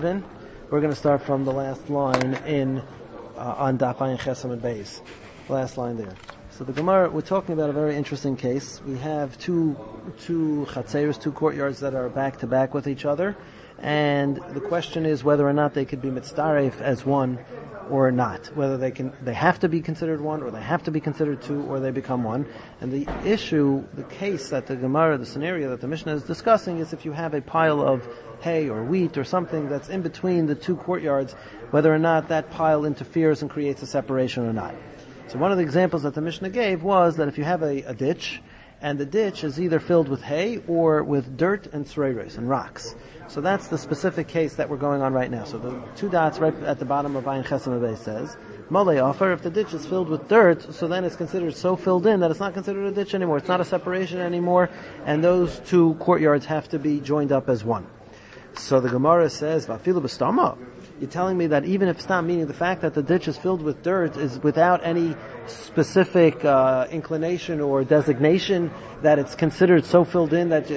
We're going to start from the last line on Daf Ayin Ches Amud Beis. The last line there. So the Gemara, we're talking about a very interesting case. We have two chatzeros, two courtyards that are back to back with each other, and the question is whether or not they could be mitzdaref as one or not. Whether they have to be considered one, or they have to be considered two, or they become one. And the issue, the case that the Gemara, the scenario that the Mishnah is discussing is if you have a pile of hay or wheat or something that's in between the two courtyards, whether or not that pile interferes and creates a separation or not. So one of the examples that the Mishnah gave was that if you have a ditch, and the ditch is either filled with hay or with dirt and tzreiros and rocks. So that's the specific case that we're going on right now. So the two dots right at the bottom of Ayin Ches Amud Beis says, Molei offer, if the ditch is filled with dirt, so then it's considered so filled in that it's not considered a ditch anymore. It's not a separation anymore, and those two courtyards have to be joined up as one. So the Gemara says, Vafilu b'stama. You're telling me that even if it's not, meaning the fact that the ditch is filled with dirt is without any specific inclination or designation that it's considered so filled in that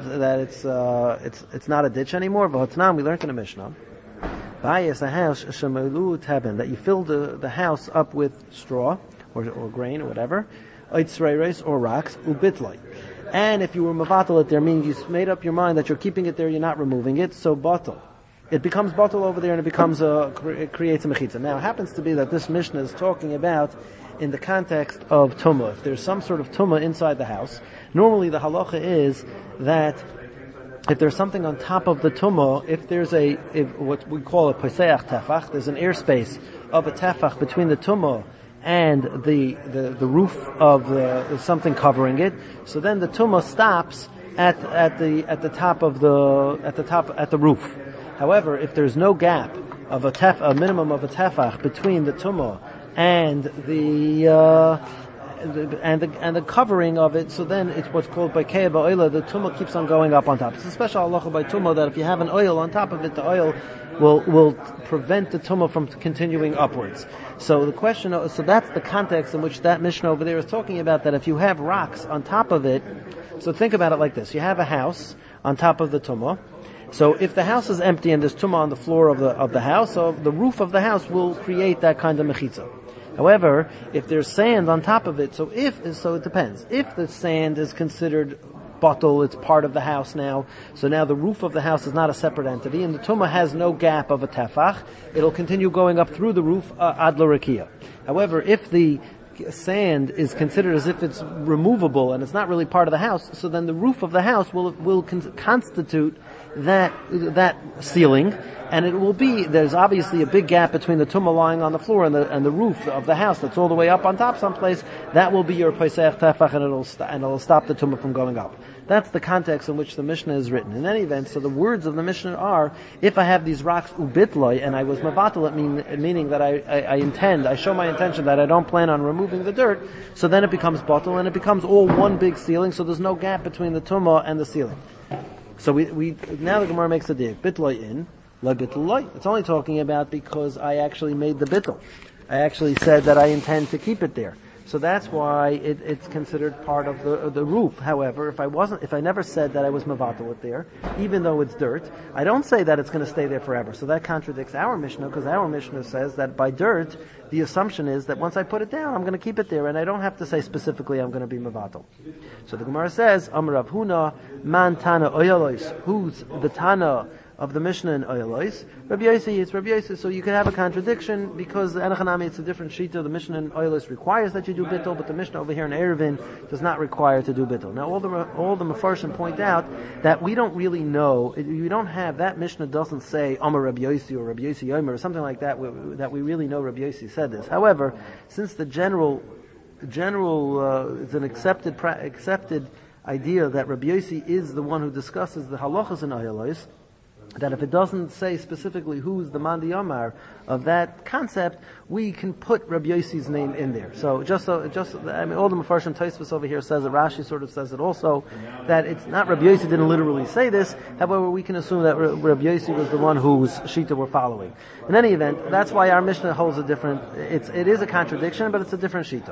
it's not a ditch anymore. V'hotnan, we learned in the Mishnah, Bayis, a house shemelu teben, that you fill the house up with straw or grain or whatever, oitzreiros or rocks, ubitloi. And if you were mavatal it there, meaning you made up your mind that you're keeping it there, you're not removing it, so batal. It becomes batal over there and it creates a mechitza. Now, it happens to be that this Mishnah is talking about in the context of tumah. If there's some sort of tumah inside the house, normally the halacha is that if there's something on top of the tumah, if there's what we call a poseach tefach, there's an airspace of a tefach between the tumah and the roof of something covering it, so then the tumah stops at the roof. However, if there's no gap of a minimum of a tefach between the tumah and the covering of it, so then it's what's called by kei ba'oila. The tumah keeps on going up on top. It's a special halacha by tumah that if you have an oil on top of it, the oil will prevent the tumah from continuing upwards. So the question, so that's the context in which that Mishnah over there is talking about, that if you have rocks on top of it, so think about it like this: you have a house on top of the tumah. So if the house is empty and there's tumah on the floor of the house, so the roof of the house will create that kind of mechitza. However, if there's sand on top of it, so it depends. If the sand is considered batal, it's part of the house now, so now the roof of the house is not a separate entity, and the tumah has no gap of a tefach, it'll continue going up through the roof ad l'rakia. However, if the sand is considered as if it's removable and it's not really part of the house, so then the roof of the house will constitute that ceiling, and it will be, there's obviously a big gap between the tumah lying on the floor and the roof of the house that's all the way up on top someplace. That will be your poseach tefach, and it'll stop the tumah from going up. That's the context in which the Mishnah is written. In any event, so the words of the Mishnah are, if I have these rocks ubitloi, and I was mavatal, meaning that I show my intention that I don't plan on removing the dirt, so then it becomes batal, and it becomes all one big ceiling, so there's no gap between the tumah and the ceiling. So we now the Gemara makes a dig. Bitloi in, la bitloi. It's only talking about because I actually made the bitl. I actually said that I intend to keep it there. So that's why it's considered part of the roof. However, if I never said that I was mavatal it there, even though it's dirt, I don't say that it's going to stay there forever. So that contradicts our Mishnah, because our Mishnah says that by dirt, the assumption is that once I put it down, I'm going to keep it there, and I don't have to say specifically I'm going to be mavatal. So the Gemara says, Amar Rav Huna, man tana oyalois, who's the tana of the Mishnah in Oyalois? Rabbi Yossi, it's Rabbi Yossi. So you can have a contradiction, because Enochanami, it's a different shita. The Mishnah in Oyalois requires that you do bittul, but the Mishnah over here in Eruvin does not require to do bittul. Now all the Mefarshim point out that we don't really know, we don't have, that Mishnah doesn't say Amar Rabbi Yossi or Rabbi Yossi Yomer or something like that, that we really know Rabbi Yossi said this. However, since the general is an accepted idea that Rabbi Yossi is the one who discusses the halachas in Oyalois, that if it doesn't say specifically who's the Mandi Yomar of that concept, we can put Rabbi Yossi's name in there. So all the Mefarshim Tosfos over here says it, Rashi sort of says it also, that it's not Rabbi Yossi didn't literally say this, however we can assume that Rabbi Yossi was the one whose shita we're following. In any event, that's why our Mishnah holds a different, it is a contradiction, but it's a different shita.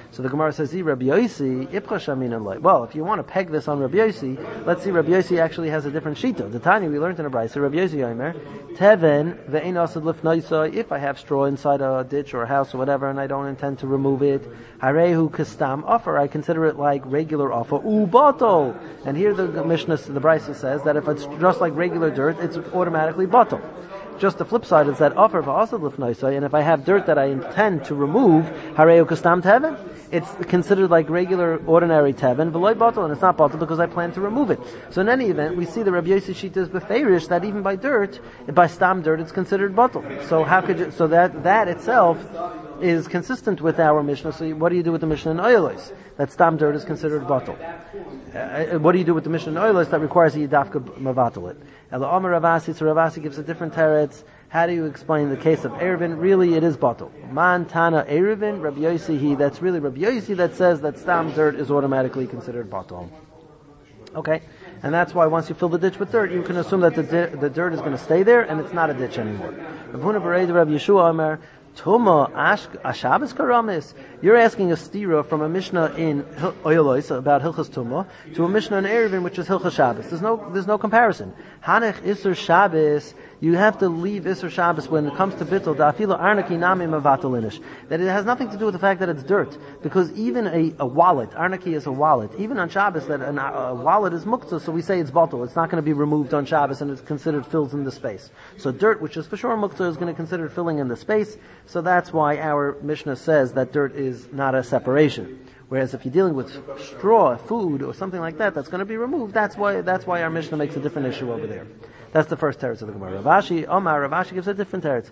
So the Gemara says, Rabbi Yosi, Ipcha Shamin Aloi. Well, if you want to peg this on Rabbi Yosi, let's see, Rabbi Yosi actually has a different shita. The Tanya we learned in a Brisa, Rabbi Yosi Yomer, Teven, ve'ein asad lifnaisai, if I have straw inside a ditch or a house or whatever, and I don't intend to remove it, harehu kastam offer, I consider it like regular offer, u'batal. And here the Mishnah, the Brisa says that if it's just like regular dirt, it's automatically batal. Just the flip side is that offer v'asad lifnaisai, and if I have dirt that I intend to remove, harehu kastam teven, it's considered like regular, ordinary teven, v'loy batal, and it's not batal because I plan to remove it. So in any event, we see the Rabbi Yossi Shita is beferish that even by dirt, by stam dirt, it's considered batal. So how could you, so that itself is consistent with our Mishnah. So what do you do with the Mishnah in Oilos? That stam dirt is considered batal. What do you do with the Mishnah in Oilos that requires a yidafka mavatal it? Ela Omer Ravasi, so Ravasi gives a different teretz. How do you explain the case of Erevin? Really, it is batal. Man Tana Erevin, Rabbi Yossi, that's really Rabbi Yossi that says that stam dirt is automatically considered batal. Okay? And that's why once you fill the ditch with dirt, you can assume that the dirt is going to stay there and it's not a ditch anymore. Rabbi Yeshua Omer, Tuma Ashabas Karamis. You're asking a stira from a Mishnah in Oilos about Hilchas Tuma to a Mishnah in Erevin which is Hilchas Shabbos. There's no comparison. Hanech Isur Shabbos. You have to leave Isur Shabbos when it comes to bittul. Da'afilo arnaki nami mavatolinish. That it has nothing to do with the fact that it's dirt, because even a wallet, arnaki is a wallet. Even on Shabbos, that a wallet is muktzah, so we say it's batul. It's not going to be removed on Shabbos, and it's considered fills in the space. So dirt, which is for sure muktzah, is going to consider filling in the space. So that's why our Mishnah says that dirt is not a separation. Whereas if you're dealing with straw, food, or something like that, that's going to be removed. That's why our Mishnah makes a different issue over there. That's the first teretz of the Gemara. Ravashi gives a different teretz.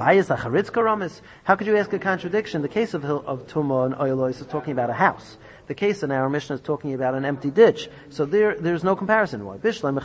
How could you ask a contradiction? The case of Tumah and Oilos is talking about a house. The case in our Mishnah is talking about an empty ditch. So there's no comparison. Why?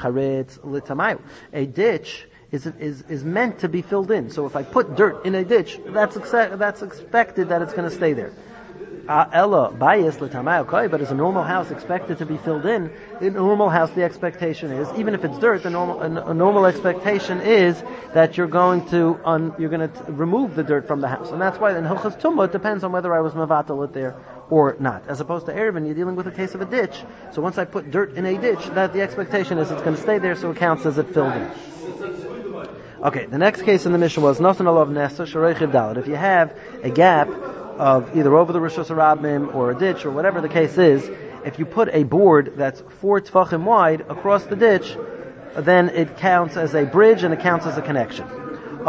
A ditch is meant to be filled in. So if I put dirt in a ditch, that's expected that it's going to stay there. Ella bias l'tamay, but as a normal house expected to be filled in a normal house, the expectation is, even if it's dirt, a normal expectation is that you're going to remove the dirt from the house, and that's why in Hilchas Tumah it depends on whether I was mavatal it there or not. As opposed to Erevin, you're dealing with a case of a ditch. So once I put dirt in a ditch, that the expectation is it's going to stay there, so it counts as it filled in. Okay, the next case in the Mishnah was Nosan Alav Nesa Shareichiv Dalet. If you have a gap of either over the Rosh Hashanah or a ditch or whatever the case is, if you put a board that's 4 tefachim wide across the ditch, then it counts as a bridge and it counts as a connection. The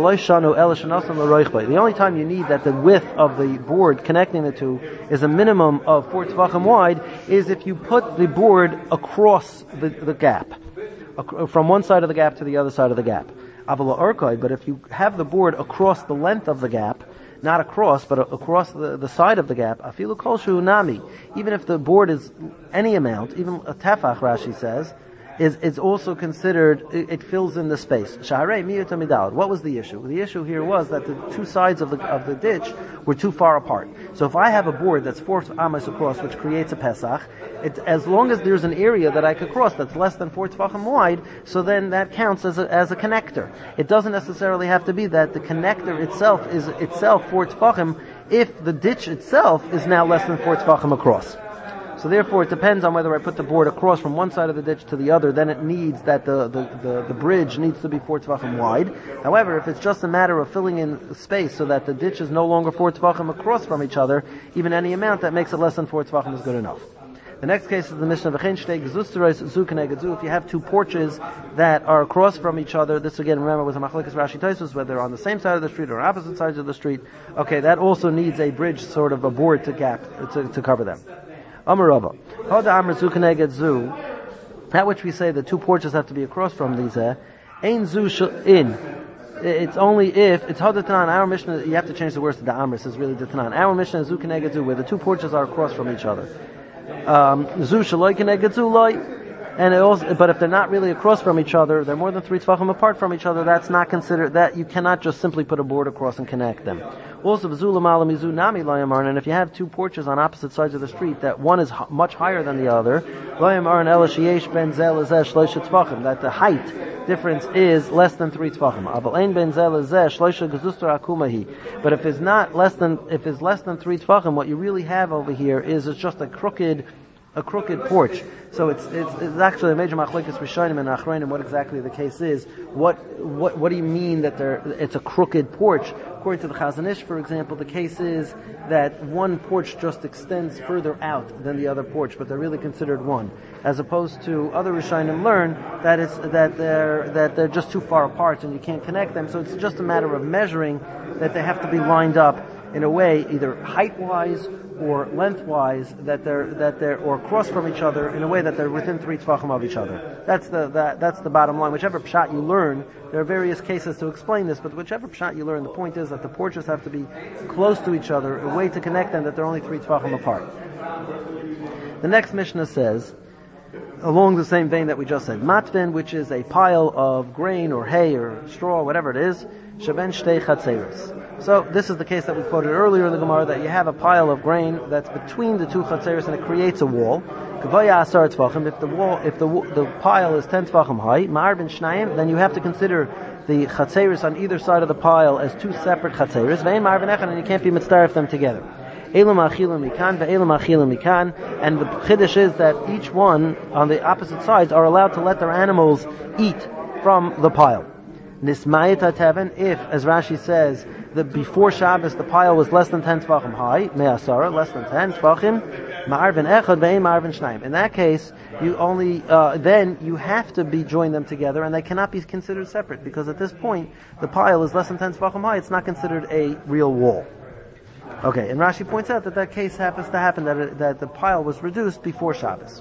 only time you need that the width of the board connecting the two is a minimum of 4 tefachim wide is if you put the board across the gap, from one side of the gap to the other side of the gap. But if you have the board across the length of the gap, not across, but across the side of the gap, afilu kol shu nami, even if the board is any amount, even a tefach, Rashi says, is also considered, it fills in the space. Shaharei miyut midal. What was the issue? The issue here was that the two sides of the ditch were too far apart. So if I have a board that's 4 amas across, which creates a pesach, as long as there's an area that I could cross that's less than 4 tefachim wide, so then that counts as a connector. It doesn't necessarily have to be that the connector itself is 4 tefachim if the ditch itself is now less than 4 tefachim across. So therefore it depends on whether I put the board across from one side of the ditch to the other, then it needs that the bridge needs to be 4 tefachim wide. However, if it's just a matter of filling in space so that the ditch is no longer 4 tefachim across from each other, even any amount that makes it less than 4 tefachim is good enough. The next case is the Mishnah of if you have two porches that are across from each other, this again, remember, was a machlekes Rashi Tosfos, whether they're on the same side of the street or opposite sides of the street. Okay, that also needs a bridge, sort of a board to cover them. That which we say the two porches have to be across from these, it's only if, it's Hadatanan, our Mishnah, you have to change the words to the Amris, is really the Tanan. Our Mishnah is Zu Keneged Zu, where the two porches are across from each other. Zu Shaloi Keneged Zu Loi, And it also, but if they're not really across from each other, they're more than 3 tefachim apart from each other, that's not considered, that you cannot just simply put a board across and connect them. Also, and if you have 2 porches on opposite sides of the street, that one is much higher than the other, that the height difference is less than 3 tefachim. But if it's less than 3 tefachim, what you really have over here is it's just a crooked porch. So it's actually a major machlokes rishonim and achronim what exactly the case is. What do you mean that it's a crooked porch? According to the Chazon Ish, for example, the case is that one porch just extends further out than the other porch, but they're really considered one. As opposed to other rishonim learn that they're just too far apart and you can't connect them. So it's just a matter of measuring that they have to be lined up in a way, either height-wise or length-wise, that they're or across from each other in a way that they're within 3 tefachim of each other. That's the bottom line. Whichever pshat you learn, there are various cases to explain this, but whichever pshat you learn, the point is that the porches have to be close to each other, a way to connect them that they're only 3 tefachim apart. The next Mishnah says, along the same vein that we just said, matvin, which is a pile of grain or hay or straw, whatever it is, sheben shtei chatzeros. So this is the case that we quoted earlier in the Gemara, that you have a pile of grain that's between the 2 chatzeros and it creates a wall. If the pile is 10 tefachim high, ma'ar ben shnayim, then you have to consider the chatzeros on either side of the pile as 2 separate chatzeros. Ve'en ma'ar ben echad, and you can't be mitzdaref them together. Elam achilim mikan, ve'elam achilim mikan, and the chiddush is that each one on the opposite sides are allowed to let their animals eat from the pile. Nismayit hateven, if, as Rashi says, that before Shabbos the pile was less than 10 tefachim high, me'asara, less than 10 tefachim, ma'ar ben echad, ve'en ma'ar ben shnayim. In that case, you only, then you have to join them together, and they cannot be considered separate, because at this point, the pile is less than 10 tefachim high, it's not considered a real wall. Okay, and Rashi points out that case happens to happen, that the pile was reduced before Shabbos.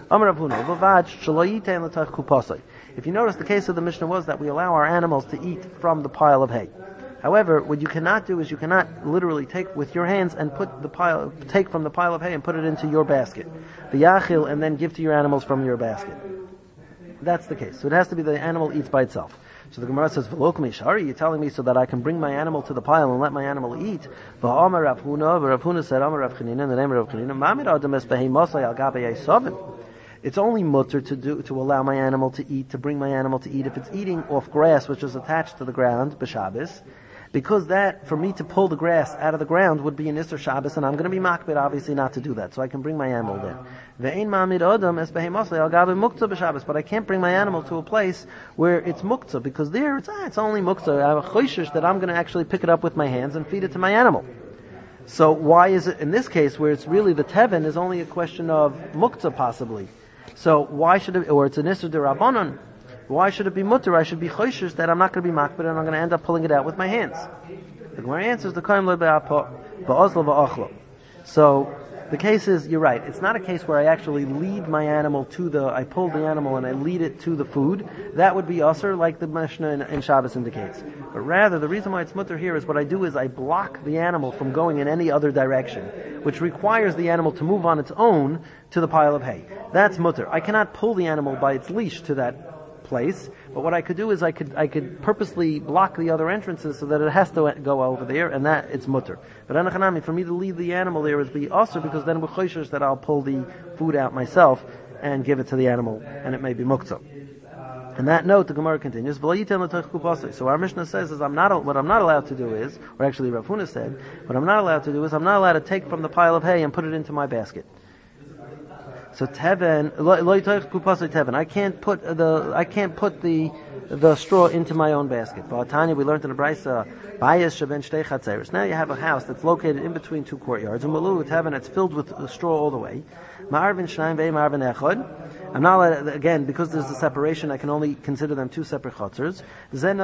If you notice, the case of the Mishnah was that we allow our animals to eat from the pile of hay. However, what you cannot do is you cannot literally take with your hands and take from the pile of hay and put it into your basket. The yachil, and then give to your animals from your basket. That's the case. So it has to be the animal eats by itself. So the Gemara says, "V'lo k'mishari, you're telling me so that I can bring my animal to the pile and let my animal eat." V'amar Rav Huna, Rav Huna said, "Amar Rav Chanina," in the name of Rav Chanina, "Mamid adam es beheimosai al gabei yisavim." It's only mutter to allow my animal to eat, to bring my animal to eat if it's eating off grass which is attached to the ground b'Shabbos, because that, for me to pull the grass out of the ground would be an Isser Shabbos, and I'm going to be makbid obviously not to do that, so I can bring my animal there. Ve'ein ma'amid adam es beheimosai al gabei muktzah b'Shabbos, but I can't bring my animal to a place where it's muktzah, because there it's only muktzah. I have a choishish that I'm going to actually pick it up with my hands and feed it to my animal. So why is it in this case where it's really the teven is only a question of muktzah possibly? So why should it, or it's an Isser d'Rabbanan, why should it be mutter? I should be choishish that I'm not going to be makbid and I'm going to end up pulling it out with my hands. The Gemara answers, the kaim lo ba'oslo va'achlo. So the case is, you're right, it's not a case where I actually lead my animal I pull the animal and I lead it to the food. That would be usher, like the Mishnah in Shabbos indicates. But rather, the reason why it's mutter here is what I do is I block the animal from going in any other direction, which requires the animal to move on its own to the pile of hay. That's mutter. I cannot pull the animal by its leash to that place, but what I could do is I could purposely block the other entrances so that it has to go over there, and that it's mutter. But anachanami, for me to leave the animal there is be usher, because then we're choishish that I'll pull the food out myself and give it to the animal, and it may be muktzah. And that note, the Gemara continues, so our Mishnah says is what I'm not allowed to do is, or actually Rav Huna said, what I'm not allowed to do is I'm not allowed to take from the pile of hay and put it into my basket. So teven, I can't put the straw into my own basket. Tanya, we learned in the Brisa, now you have a house that's located in between 2 courtyards, and it's filled with straw all the way. I'm not allowed, again, because there's a separation, I can only consider them 2 separate chutzers. The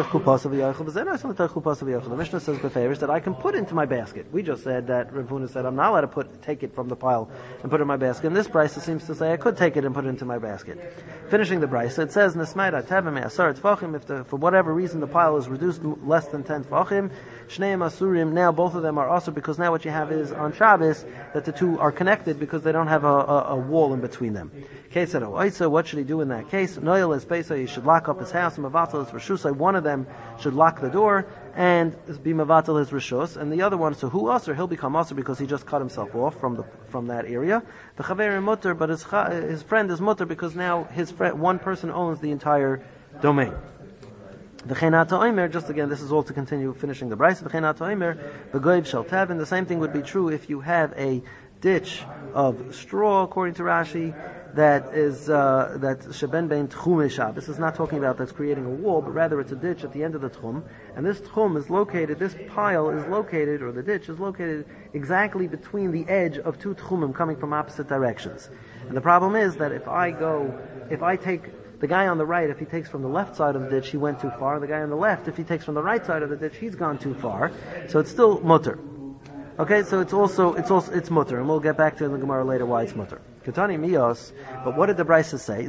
Mishnah says that I can put into my basket. We just said that Rav Huna said I'm not allowed to take it from the pile and put it in my basket. And this brisa seems to say I could take it and put it into my basket. Finishing the brisa, it says, if for whatever reason the pile is reduced less than 10 tefachim, Shneim Asurim, now both of them are also, because now what you have is on Shabbos that the 2 are connected because they don't have a wall in between them. case of Oitza, what should he do in that case? Noel is Pesa, he should lock up his house, and Mavatal is Rishusai. One of them should lock the door and be Mavatal his Rishus, and the other one, so who Aser? He'll become Aser because he just cut himself off from that area. The Chaver Mutter, but his friend is Mutter because now his friend, one person owns the entire domain. The Chenata Omer, just again, this is all to continue finishing the Bryce. The Chenata Omer, the Goyv shall tavin. The same thing would be true if you have a ditch of straw, according to Rashi, that is that sheben bein tchum eshab. This is not talking about that's creating a wall, but rather it's a ditch at the end of the tchum, and this tchum is located, this pile is located, or the ditch is located exactly between the edge of two tchumim coming from opposite directions. And the problem is that if I take the guy on the right, if he takes from the left side of the ditch, he went too far. The guy on the left, if he takes from the right side of the ditch, he's gone too far. So it's still mutter. Okay, so it's mutter, and we'll get back to in the Gemara later why it's mutter. Ketani miyos, but what did the Brisa say?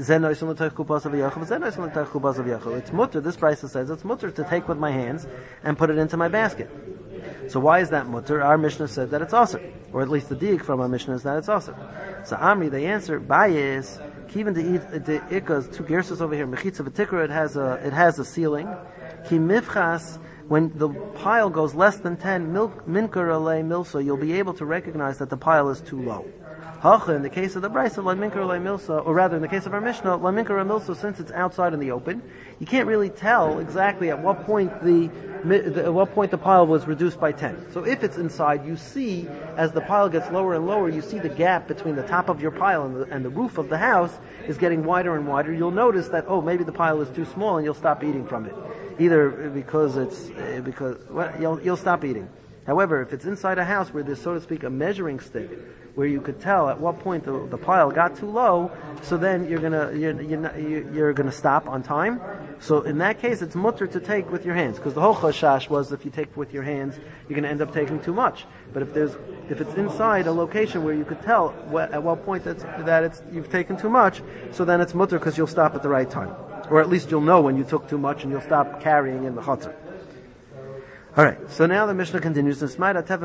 It's mutter. This Brisa says it's mutter to take with my hands and put it into my basket. So why is that mutter? Our Mishnah said that it's aser, or at least the diik from our Mishnah is that it's aser. So Amri, they answer, Bayis, Kivin the Ikas, two gerses over here, Mechitza v'tikra, it has a ceiling. Ki mifchas, when the pile goes less than 10 minkar alei milsa, you'll be able to recognize that the pile is too low. Hacha, in the case of the Brisa, la minkar alei milsa, or rather in the case of our Mishnah, la minkar alei milsa, since it's outside in the open, you can't really tell exactly at what point the pile was reduced by 10. So if it's inside, you see, as the pile gets lower and lower, you see the gap between the top of your pile and the roof of the house is getting wider and wider. You'll notice that, maybe the pile is too small and you'll stop eating from it. Either because you'll stop eating. However, if it's inside a house where there's, so to speak, a measuring stick, where you could tell at what point the pile got too low, so then you're gonna stop on time. So in that case, it's mutter to take with your hands, because the whole chashash was if you take with your hands, you're gonna end up taking too much. But if it's inside a location where you could tell at what point you've taken too much, so then it's mutter because you'll stop at the right time, or at least you'll know when you took too much and you'll stop carrying in the chutzner. Alright, so now the Mishnah continues. This is actually the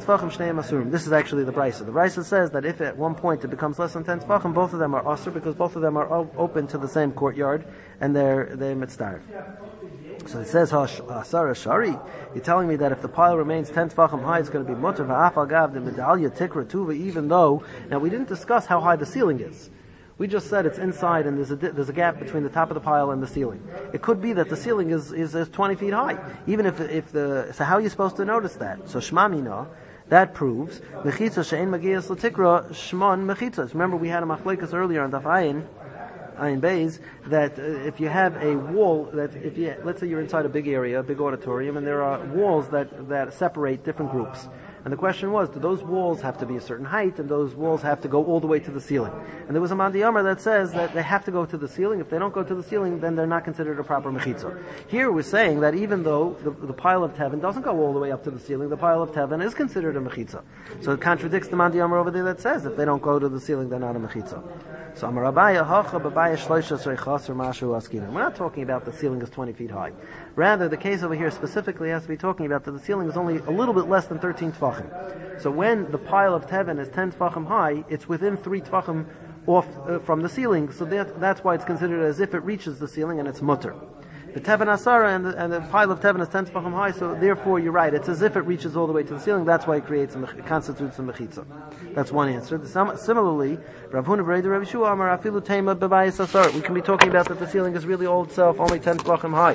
Brisa. The Brisa says that if at one point it becomes less than 10 tefachim, both of them are asur because both of them are open to the same courtyard and they're mitzdarif. So it says, Asara Shari, you're telling me that if the pile remains 10 tefachim high, it's going to be mutter v'afal gav the medalya tikra tuva, even though, now we didn't discuss how high the ceiling is. We just said it's inside and there's a gap between the top of the pile and the ceiling. It could be that the ceiling is 20 feet high. Even so how are you supposed to notice that? So shmamina, that proves mechitza she'en magiyas l'tikra shmon mechitzas. Remember we had a machlekes earlier on Daf Ayin Beis, that if you have a wall, that let's say you're inside a big area, a big auditorium, and there are walls that separate different groups. And the question was, do those walls have to be a certain height, and those walls have to go all the way to the ceiling? And there was a Mandi Amar that says that they have to go to the ceiling. If they don't go to the ceiling, then they're not considered a proper mechitza. Here we're saying that even though the pile of Tevin doesn't go all the way up to the ceiling, the pile of Tevin is considered a mechitza. So it contradicts the Mandi Amar over there that says if they don't go to the ceiling, they're not a mechitza. So Amar Abaya, Hacha, Babaya, Shloisha, Sreichas, or Mashu, Askina. We're not talking about the ceiling is 20 feet high. Rather, the case over here specifically has to be talking about that the ceiling is only a little bit less than 13 tefachim. So when the pile of Tevin is 10 tefachim high, it's within 3 tefachim off from the ceiling, so that's why it's considered as if it reaches the ceiling and it's mutter. The Tevin Asara and the pile of Tevin is 10 tefachim high, so therefore you're right, it's as if it reaches all the way to the ceiling, that's why it constitutes a mechitza. That's one answer. Similarly, Rav Huna B'Rei Rav Yeshua Amar Afilu Tema B'Bayis Asar. We can be talking about that the ceiling is really all itself only 10 tefachim high.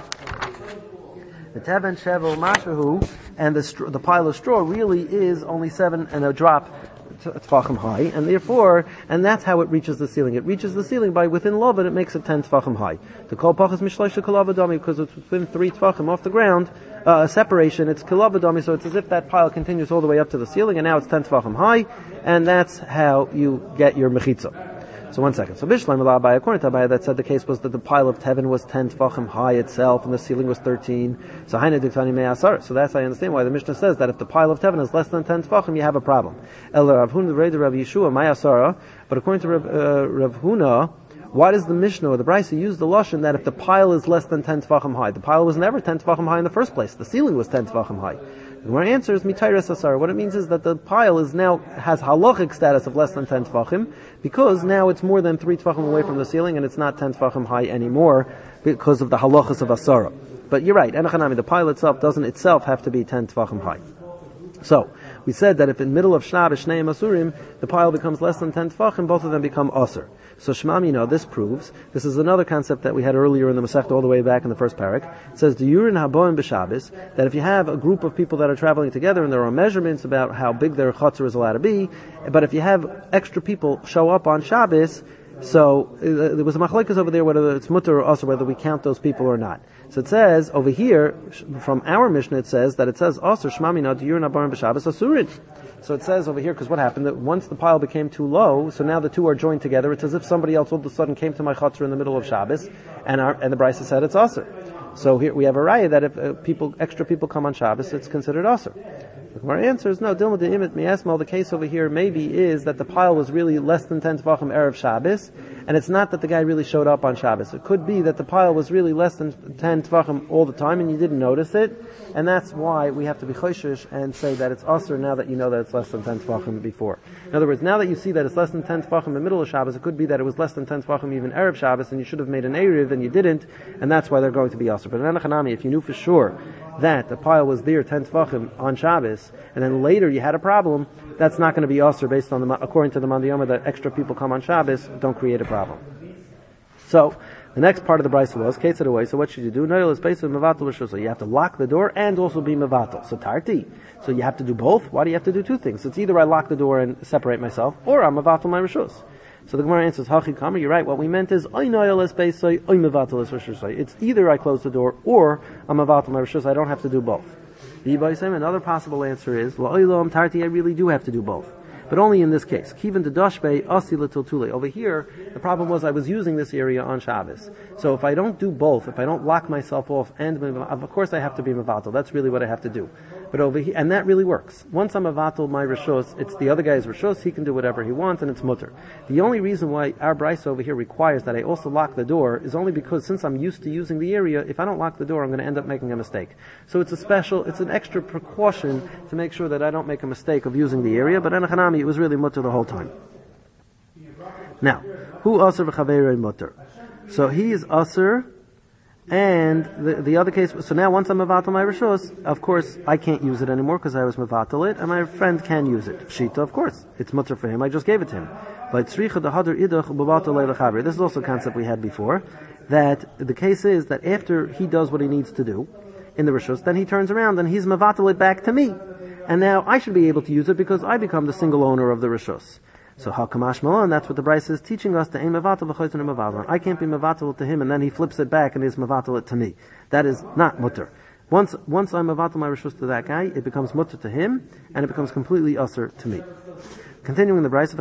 The Tevin Shevel Mashahu and the pile of straw really is only 7 and a drop tefachim high, and therefore, and that's how it reaches the ceiling. It reaches the ceiling by within love, and it makes it 10 tefachim high. The kol pachas mishloisha kalavadami, because it's within 3 tefachim off the ground, separation, it's kalavadami, so it's as if that pile continues all the way up to the ceiling, and now it's 10 tefachim high, and that's how you get your mechitza. So 1 second. So Bishlam Abaya, according to Abaya, that said the case was that the pile of Tevin was 10 tefachim high itself, and the ceiling was 13. So Haina Diktani Me'asar. So that's how I understand why the Mishnah says that if the pile of Tevin is less than 10 tefachim, you have a problem. El Rav Huna Rav Yeshua Me'asara. But according to Rav Huna, why does the Mishnah or the Brisa use the lashon that if the pile is less than 10 tefachim high? The pile was never 10 tefachim high in the first place. The ceiling was 10 tefachim high. The Gemara answers, mitayres asar. What it means is that the pile is now has halachic status of less than 10 tefachim, because now it's more than 3 tefachim away from the ceiling, and it's not 10 tefachim high anymore because of the halachas of asara. But you're right, enochanami, the pile itself doesn't itself have to be 10 tefachim high. So, we said that if in the middle of Shabbos, Shnei Masurim, the pile becomes less than 10 tefachim, both of them become Asr. So Shmamino, this proves, this is another concept that we had earlier in the Masechta all the way back in the first parak. It says, D'yurin haboim b'Shabbos, that if you have a group of people that are traveling together and there are measurements about how big their chutzner is allowed to be, but if you have extra people show up on Shabbos, so there was a machlokes over there whether it's mutter or asr, whether we count those people or not. So it says over here from our Mishnah, it says that it says asr shmamina d'yurin haboim b'Shabbos asurin. So it says over here, because what happened, that once the pile became too low, so now the two are joined together. It's as if somebody else all of a sudden came to my chutzner in the middle of Shabbos, and the Brisa said it's asr. So here we have a raya that if extra people come on Shabbos, it's considered asr. The Gemara answers, no, Dilma de Imit Miasmal, the case over here maybe is that the pile was really less than 10 Tvachim Erev Shabbos, and it's not that the guy really showed up on Shabbos. It could be that the pile was really less than 10 Tvachim all the time, and you didn't notice it, and that's why we have to be choishish and say that it's asr now that you know that it's less than 10 Tvachim before. In other words, now that you see that it's less than 10 Tvachim in the middle of Shabbos, it could be that it was less than 10 Tvachim even Erev Shabbos, and you should have made an Erev, and you didn't, and that's why they're going to be asr. But in Hanami, if you knew for sure that the pile was there 10 Tvachim on Shabbos, and then later you had a problem, that's not going to be asr based on according to the Mandiyama that extra people come on Shabbos, don't create a problem. So, the next part of the Brisa was, Ketzad away, so what should you do? Noil is based on Mevatel Rishus. You have to lock the door and also be Mevatel. So Tarti. So you have to do both. Why do you have to do two things? It's either I lock the door and separate myself, or I'm Mevatel my Rishus. So the Gemara answers, Hachi Kamer, you're right. What we meant is, it's either I close the door, or I'm Mevatel my Rishus. I don't have to do both. Another possible answer is, La'olam Tarti, I really do have to do both. But only in this case. Kivan de dashbe asila tiltule. Over here, the problem was I was using this area on Shabbos. So if I don't do both, if I don't lock myself off, and of course I have to be mevatel. That's really what I have to do. But over here, and that really works. Once I'm mevatel my rishos, it's the other guy's rishos. He can do whatever he wants, and it's mutter. The only reason why our brisa over here requires that I also lock the door is only because since I'm used to using the area, if I don't lock the door, I'm going to end up making a mistake. So it's an extra precaution to make sure that I don't make a mistake of using the area. But Hanami, it was really mutter the whole time. Now, who asr v'chaverei mutter? So he is asr, and the other case. So now, once I'm mevatel my rishos, of course I can't use it anymore because I was mevatel it, and my friend can use it. Shita, of course, it's mutter for him. I just gave it to him. But tzricha dehadar idach u'mevatel le'lechaver. This is also a concept we had before. That the case is that after he does what he needs to do in the rishos, then he turns around and he's mevatel it back to me. And now I should be able to use it because I become the single owner of the rishos. So hakamash malon, that's what the Brisa is teaching us, to aim mevatel v'choyten mevatel. I can't be mevatel to him and then he flips it back and is mevatel it to me. That is not mutter. Once I'm mevatel my rishos to that guy, it becomes mutter to him and it becomes completely usher to me. Continuing the Brisa,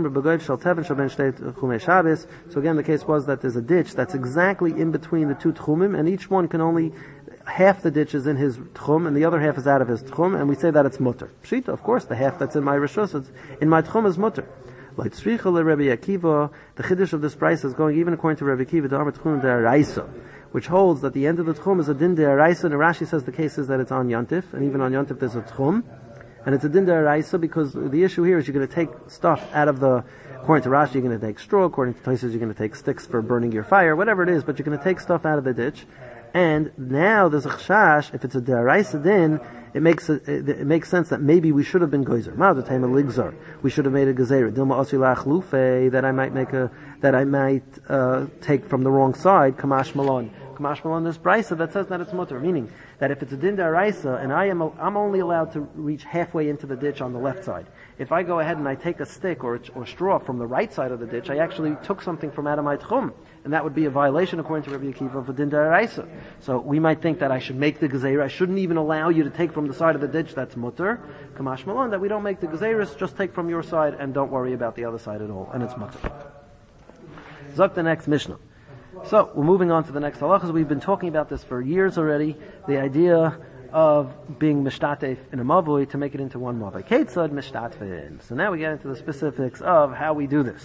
so again the case was that there's a ditch that's exactly in between the two tchumim, and each one can only half the ditch is in his tchum and the other half is out of his tchum, and we say that it's mutter. Pshita, of course, the half that's in my rishos, in my tchum is mutter. Like tzricha le Rabbi Akiva, the chiddush of this Brisa is going even according to Rabbi Akiva, the Amar Tchum de'araisa, which holds that the end of the tchum is a din de'araisa, and Rashi says the case is that it's on Yontif, and even on Yontif there's a tchum, and it's a din de'araisa because the issue here is you're going to take stuff out of the, according to Rashi you're going to take straw, according to Tosfos you're going to take sticks for burning your fire, whatever it is, but you're going to take stuff out of the ditch. And now there's a chashash, if it's a deraisa din, it makes sense that maybe we should have been gozer. Ma'adatayim ligzar. We should have made a gezerah. Dilma osilach lufe, that I might take from the wrong side, kamash malon. Kamash malon is brisa that says that it's mutter, meaning that if it's a din deraisa and I'm only allowed to reach halfway into the ditch on the left side. If I go ahead and I take a stick or straw from the right side of the ditch, I actually took something from out of my tchum. And that would be a violation, according to Rabbi Akiva, of a din deraisa. So we might think that I should make the gezerah. I shouldn't even allow you to take from the side of the ditch. That's mutter. Kamash malon, that we don't make the gezerahs, just take from your side and don't worry about the other side at all. And it's mutter. Zok the next Mishnah. So we're moving on to the next halachas. We've been talking about this for years already. The idea of being mishtatef in a mavui to make it into one mavui. Ketzad mishtatefin. So now we get into the specifics of how we do this.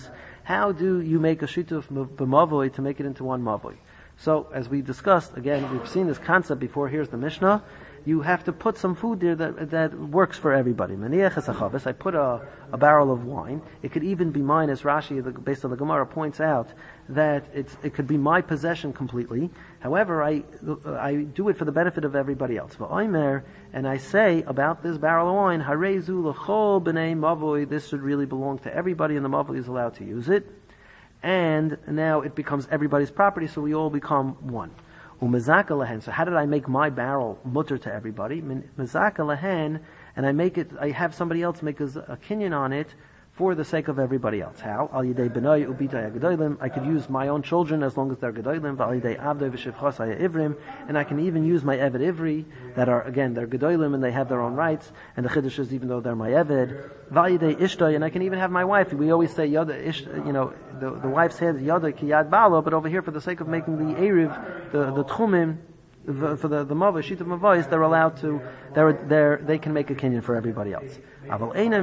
How do you make a shituf b'mavoi to make it into one mavoi? So, as we discussed, again, we've seen this concept before. Here's the Mishnah. You have to put some food there that works for everybody. I put a barrel of wine. It could even be mine, as Rashi, based on the Gemara, points out that it could be my possession completely. However, I do it for the benefit of everybody else. And I say about this barrel of wine, Harezu l'chol b'nei mavoi. This should really belong to everybody, and the mavoi is allowed to use it. And now it becomes everybody's property, so we all become one. Umezaka lehen. So how did I make my barrel mutter to everybody? Mezaka lehen, and I have somebody else make a kinyan on it for the sake of everybody else. How? Al yidei benoi ubitay gedolim. I could use my own children as long as they're gedolim. Al yidei avdei v'shivchasay ivrim, and I can even use my eved ivri that are again they're gedolim and they have their own rights. And the chiddush is even though they're my eved. Val yidei ishtay, and I can even have my wife. We always say yada ish, the wife's head yada ki yad balo, but over here for the sake of making the erev, the tchumim. For the mavah, shita mavahis, they're allowed to, they can make a kinyan for everybody else. I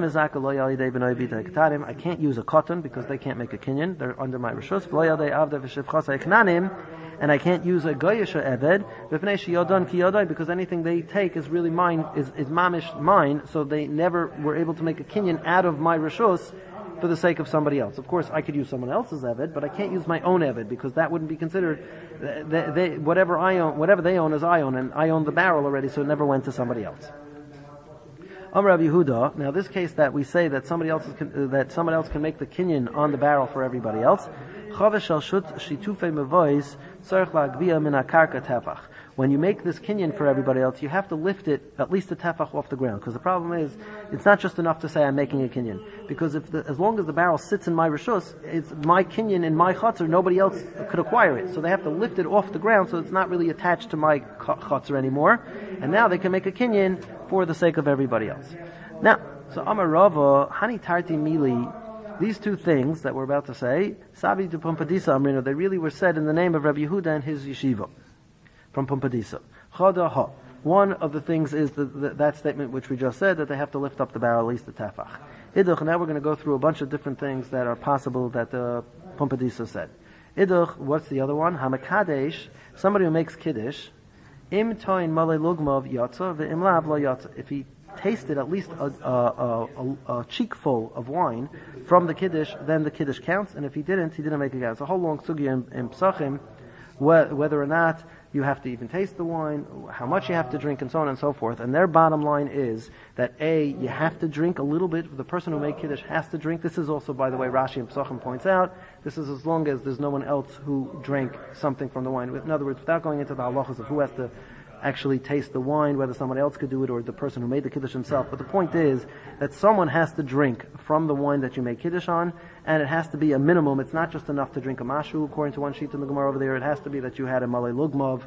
can't use a cotton because they can't make a kinyan. They're under my rishus. And I can't use a goyish eved because anything they take is really mine, is mamish mine. So they never were able to make a kinyan out of my rishus for the sake of somebody else. Of course, I could use someone else's eved, but I can't use my own eved because that wouldn't be considered. Whatever they own is I own, and I own the barrel already, so it never went to somebody else. Amar Rav Yehuda. Now, this case that we say that someone else can make the kinyan on the barrel for everybody else. When you make this kinyan for everybody else, you have to lift it at least a tefach off the ground. Because the problem is, it's not just enough to say I'm making a kinyan. Because as long as the barrel sits in my rishus, it's my kinyan in my chutzner, nobody else could acquire it. So they have to lift it off the ground, so it's not really attached to my chutzner anymore. And now they can make a kinyan for the sake of everybody else. Now, so Amar Rava, Hani Tarti Mili, these two things that we're about to say, Sabi to Pumpadisa Amrino, they really were said in the name of Rabbi Yehuda and his yeshiva from Pumpadisa. Chada ha. One of the things is that statement which we just said, that they have to lift up the barrel at least the tefach. Iduch, now we're going to go through a bunch of different things that are possible that the Pumpadisa said. Iduch, what's the other one? Hamakadesh, somebody who makes kiddush, im toin malay lugmav yatsa, ve'im lav lo yatsa. If he tasted at least a cheekful of wine from the kiddush, then the kiddush counts, and if he didn't make a count. It's a whole long sugya in Psachim, whether or not you have to even taste the wine, how much you have to drink, and so on and so forth. And their bottom line is that you have to drink a little bit. The person who made kiddush has to drink. This is also, by the way, Rashi and Psachim points out, this is as long as there's no one else who drank something from the wine. In other words, without going into the halachas of who has to actually taste the wine, whether someone else could do it or the person who made the kiddush himself. But the point is that someone has to drink from the wine that you make kiddush on, and it has to be a minimum. It's not just enough to drink a mashu, according to one sheet in the Gemara over there. It has to be that you had a malay lugmav,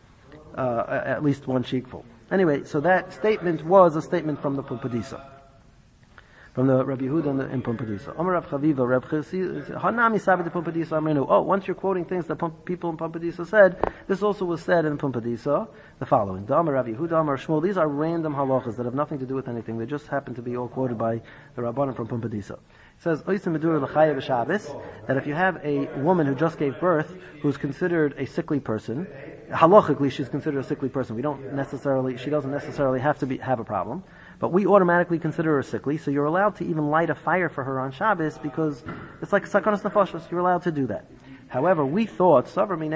at least one cheekful. Anyway, so that statement was a statement from the Pumpadisa, from the Rabbi Yehuda in Pumpadisa. Amar Rav Chaviva, Rav Chesi, Hanami Sabi de Pumpadisa Amrinu. Oh, once you're quoting things that people in Pumpadisa said, this also was said in Pumpadisa, the following. The Amar Rav Yehuda, Amar Shmuel, these are random halachas that have nothing to do with anything. They just happen to be all quoted by the Rabbanim from Pumpadisa. It says, that if you have a woman who just gave birth, who's considered a sickly person, halachically she's considered a sickly person. She doesn't necessarily have to have a problem. But we automatically consider her sickly, so you're allowed to even light a fire for her on Shabbos because it's like Sakanas Nefashos, you're allowed to do that. However, we thought,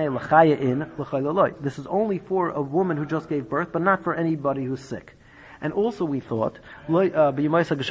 this is only for a woman who just gave birth, but not for anybody who's sick. And also we thought, this is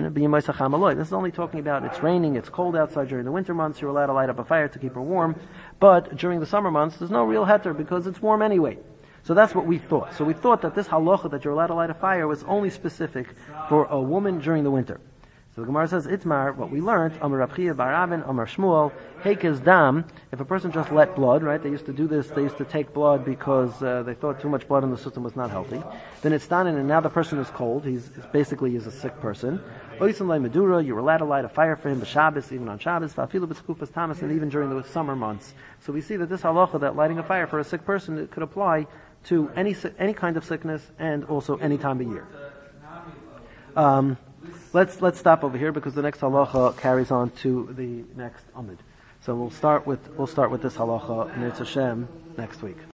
only talking about it's raining, it's cold outside during the winter months, you're allowed to light up a fire to keep her warm, but during the summer months, there's no real heter because it's warm anyway. So that's what we thought. So we thought that this halacha that you're allowed to light a fire was only specific for a woman during the winter. So the Gemara says, Itmar, what we learned, Amar Rav Chia bar Avin, Amar Shmuel, Heikes dam, if a person just let blood, right, they used to do this, they used to take blood because they thought too much blood in the system was not healthy. Then it's done, and now the person is cold, he's basically a sick person. Oisim le Medura, you're allowed to light a fire for him, Shabbos, even on Shabbos, Vafilu b'tzkufas Tamas, and even during the summer months. So we see that this halacha, that lighting a fire for a sick person, it could apply to any kind of sickness and also any time of year. let's stop over here because the next halacha carries on to the next amud. So we'll start with this halacha, Mirz Hashem, next week.